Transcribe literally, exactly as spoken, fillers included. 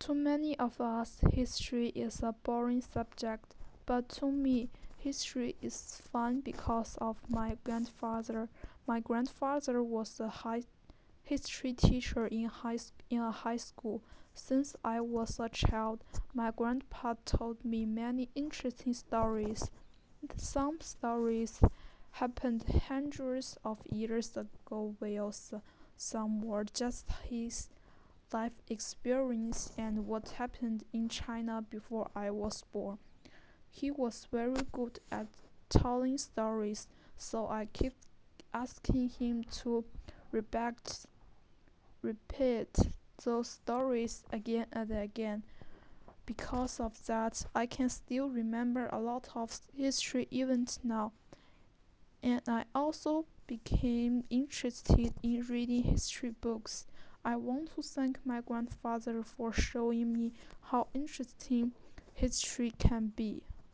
To many of us, history is a boring subject, but to me, history is fun because of my grandfather. My grandfather was a high history teacher in high in a high school. Since I was a child, my grandpa told me many interesting stories. Some stories happened hundreds of years ago, while some were just his life experience and what happened in China before I was born. He was very good at telling stories, so I kept asking him to repeat, repeat those stories again and again. Because of that, I can still remember a lot of history even now, and I also became interested in reading history books. I want to thank my grandfather for showing me how interesting history can be.